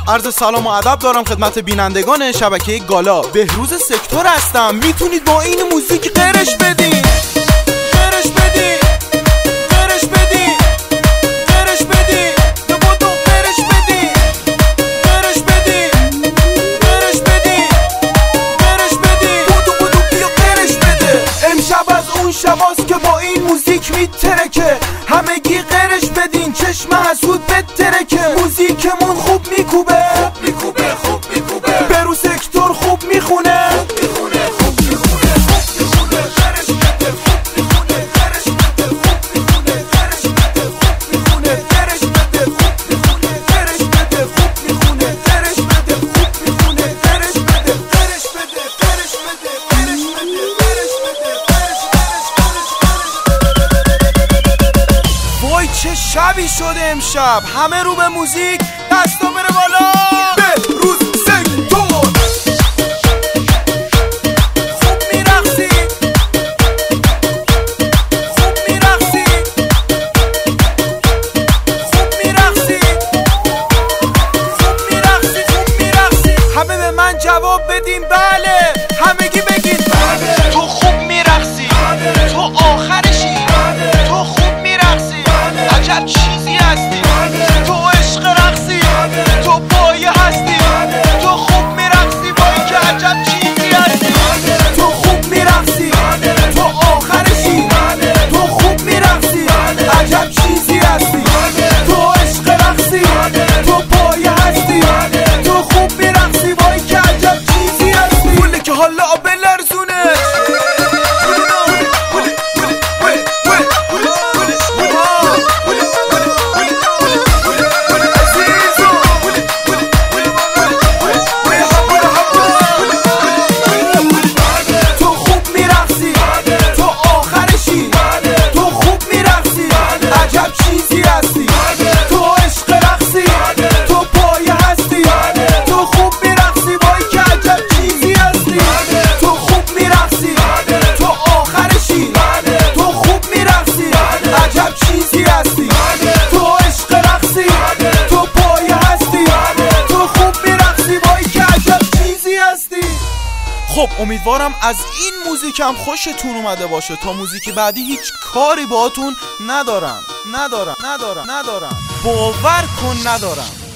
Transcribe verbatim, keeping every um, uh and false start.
عرض سلام و ادب دارم خدمت بینندگان شبکه گالا. بهروز سکتور هستم. میتونید با این موزیک قرش بدین، قرش بدین، قرش بدین، قرش بدین، بودو قرش بدین، قرش بدین، قرش بدین، قرش بدین، بودو بودو بیا قرش بده. امشب از اون شباست که با این موزیک میترکه. همگی قرش بدین، چشم حسود بترکه. موزیکمون خوب میکوبه، خوب میکوبه، خوب میکوبه. بهروز سکتور خوب میخونه، خوب میخونه، خوب میخونه، خوب میخونه. قرش بده، خوب میخونه، قرش بده، خوب میخونه، قرش بده، خوب میخونه، قرش بده، خوب میخونه، قرش بده، خوب میخونه، قرش بده، خوب میخونه، قرش بده، قرش بده، قرش بده، قرش بده، قرش بده، قرش بده. وای چه شبی شده امشب. همه رو به موزیک، دستا بره بالا. بهروز سکتور خوب میرقصی، خوب میرقصی، خوب میرقصی، خوب میرقصی، خوب میرقصی. همه به من جواب بدین بله، همگی بگین بله. تو خوب میرقصی، تو آخرشی، تو خوب میرقصی، عجب چیزی هستی، تو عشق رقصی، تو پایه هستی، تو خوب میرقصی، وای که عجب چیزی هستی. تو خوب میرقصی، تو آخرشی، تو خوب میرقصی، عجب چیزی هستی، تو عشق رقصی، تو پایه هستی، تو خوب میرقصی، وای که عجب چیزی هستی. پوله که حالا بلرزونه، خب امیدوارم از این موزیکم خوشتون اومده باشه. تا موزیک بعدی هیچ کاری باهاتون ندارم ندارم ندارم ندارم باور کن ندارم.